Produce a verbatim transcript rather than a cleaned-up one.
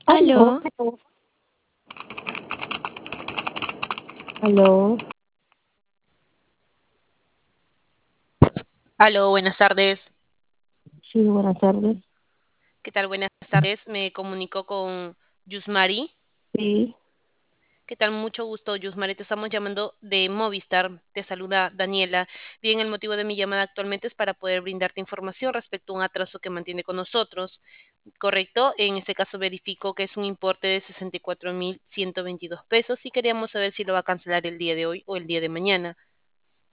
Aló, Aló, aló, Aló, buenas tardes. sí, buenas tardes. ¿Qué tal? Buenas tardes. Me comunico con Yusmari. Sí, ¿Qué tal? Mucho gusto, Yusmari. Te estamos llamando de Movistar. Te saluda Daniela. Bien, el motivo de mi llamada actualmente es para poder brindarte información respecto a un atraso que mantiene con nosotros. ¿Correcto? En este caso verifico que es un importe de sesenta y cuatro mil ciento veintidós pesos y queríamos saber si lo va a cancelar el día de hoy o el día de mañana.